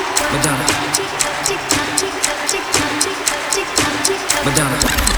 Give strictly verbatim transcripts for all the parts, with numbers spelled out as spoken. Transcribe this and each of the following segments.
Madonna. Madonna.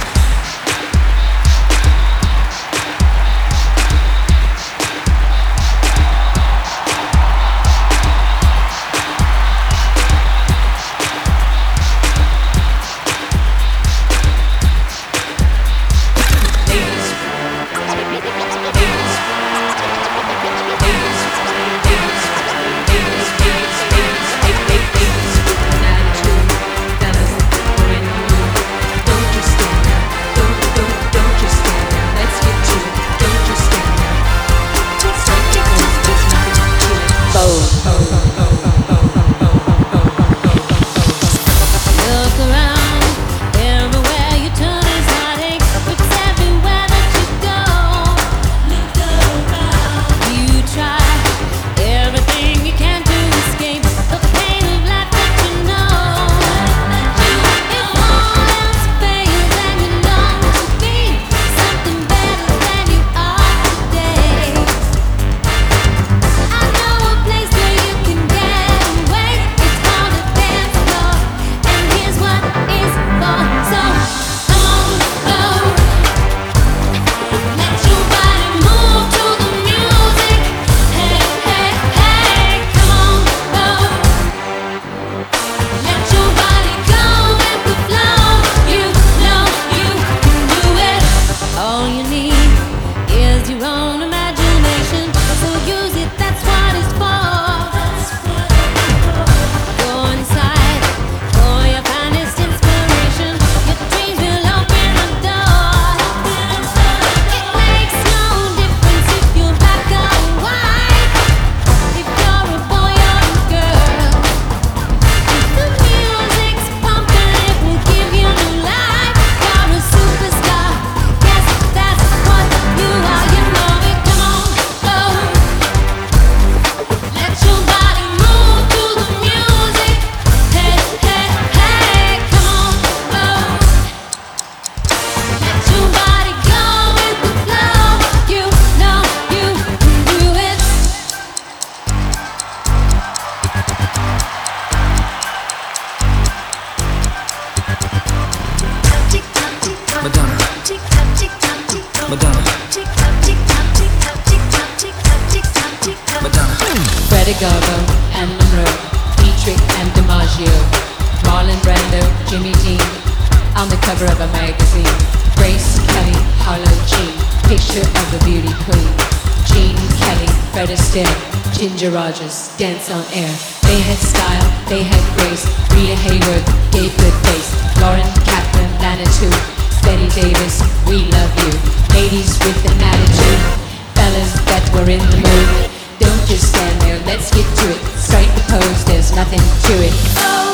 Greta Garbo and Monroe, Dietrich and DiMaggio, Marlon Brando, Jimmy Dean, on the cover of a magazine. Grace Kelly, Harlow Jean, picture of the beauty queen. Jean Kelly, Fred Astaire, Ginger Rogers, dance on air. They had style, they had grace. Rita Hayworth gave good face. Lauren Kaplan, Lana too. Betty Davis, we love you. Ladies with an attitude, fellas that were in the mood. Don't just stand there, let's get to it. Strike the pose, there's nothing to it. Oh.